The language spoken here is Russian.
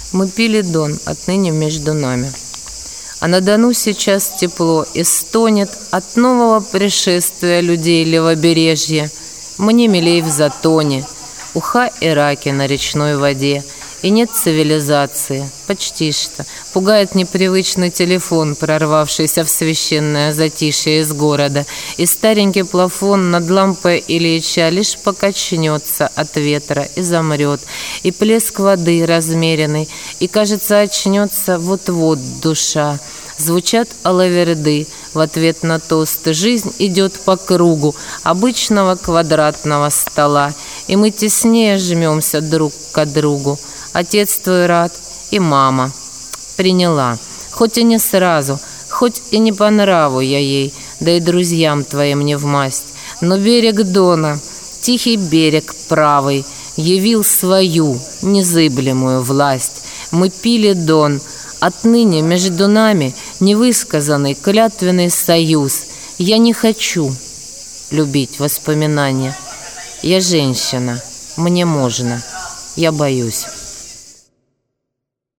Мы пили Дон, отныне между нами. А на Дону сейчас тепло и стонет от нового пришествия людей левобережья. Мне милей в Затоне, уха и раки на речной воде. И нет цивилизации, почти что. Пугает непривычный телефон, прорвавшийся в священное затишье из города. И старенький плафон над лампой Ильича лишь покачнется от ветра и замрет. И плеск воды размеренный, и, кажется, очнется вот-вот душа. Звучат алаверды в ответ на тосты. Жизнь идет по кругу обычного квадратного стола, и мы теснее жмемся друг к другу. Отец твой рад, и мама приняла, хоть и не сразу, хоть и не по нраву я ей, да и друзьям твоим не вмасть. Но берег Дона, тихий берег правый, явил свою незыблемую власть. Мы пили Дон, отныне между нами невысказанный клятвенный союз. Я не хочу любить воспоминания. Я женщина, мне можно, я боюсь.